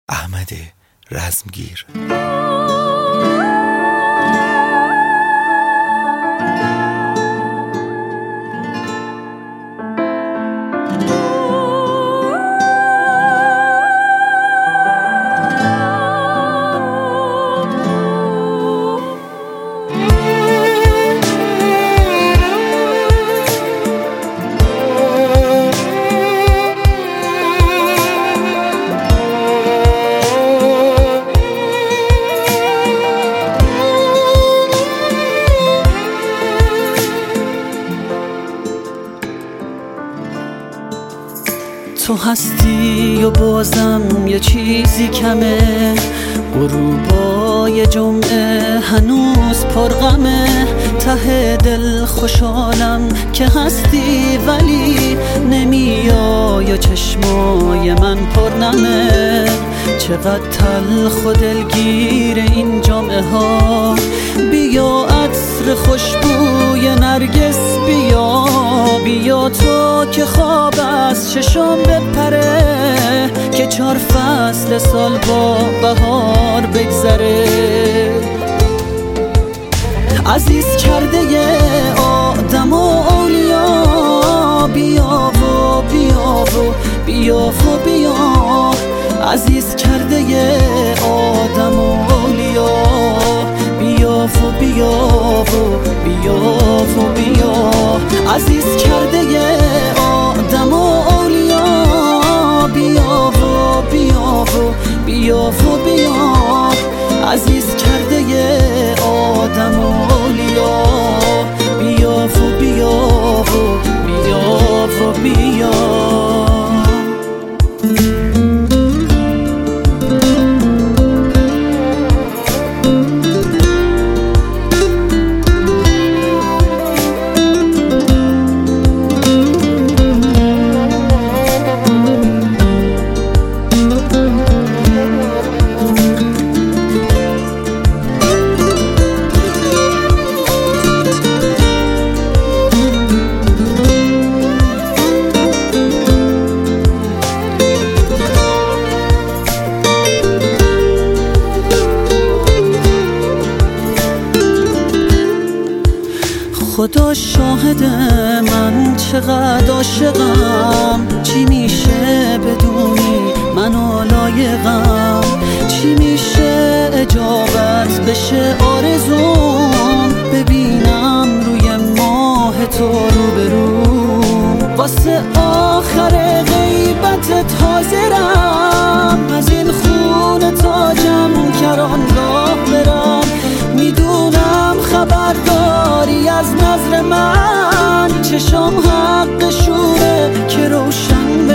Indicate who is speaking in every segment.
Speaker 1: احمد رزمگیر.
Speaker 2: تو هستی و بازم یه چیزی کمه، غروبای جمعه هنوز پرغمه. ته دل خوشحالم که هستی ولی نمیای و چشمای من پرنمه. چقدر تلخ و دلگیر این جمعه ها، بیا عطر خوشبوی نرگس بیا، بیا تو که خواب از چشام بپره، که 4 فصل سال با بهار بگذره. عزیز کرده آدم و اولیا، بیا و بیا و بیا و بیا. عزیز کرده آدم و اولیا، بیا و بیا و بیا و بیا. عزیز کرده آدم و اولیا، بیا و بیا و بیا و بیا. عزیز کرده آدم و اولیا، بیا و بیا و بیا و بیا. خدا شاهد من چقدر عاشقم، چی میشه بدونی منو لایقم، چی میشه اجابت بشه آرزوم، ببینم روی ماه تو روبروم. واسه آخر غیبتت حاضرم، از این خونه تا جمکرانگاه برم. میدونم خبر داری از نظر من، چشام حق شوره که روشن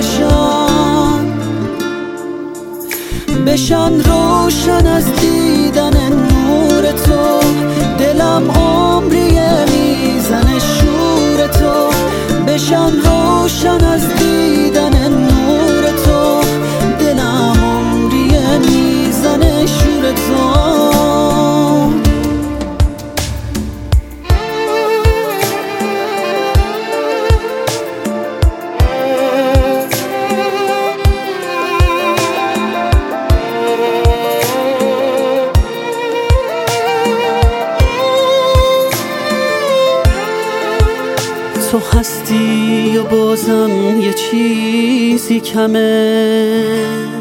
Speaker 2: بشن روشن از دیدن نور تو. دلم عمریه میزنه شور تو، بشن روشن از دیدن نور تو. دلم عمریه میزنه شور تو. تو هستی و بازم یه چیزی کمه.